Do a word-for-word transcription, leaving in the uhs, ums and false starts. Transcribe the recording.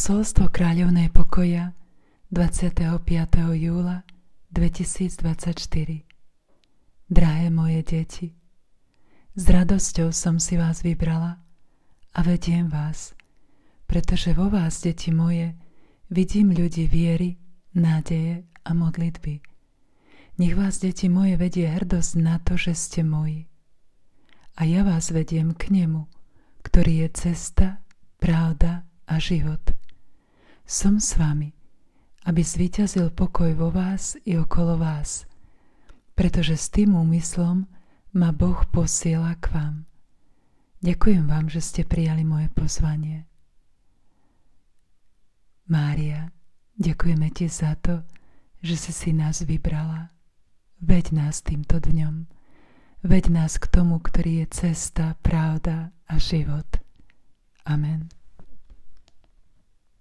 Posolstvo kráľovnej pokoja dvadsiateho piateho júla dvetisícdvadsaťštyri. Drahé moje deti, s radosťou som si vás vybrala a vediem vás, pretože vo vás, deti moje, vidím ľudí viery, nádeje a modlitby. Nech vás, deti moje, vedie hrdosť na to, že ste moji. A ja vás vediem k nemu, ktorý je cesta, pravda a život. Som s vami, aby zvíťazil pokoj vo vás i okolo vás, pretože s tým úmyslom ma Boh posiela k vám. Ďakujem vám, že ste prijali moje pozvanie. Mária, ďakujeme ti za to, že si si nás vybrala. Veď nás týmto dňom. Veď nás k tomu, ktorý je cesta, pravda a život. Amen.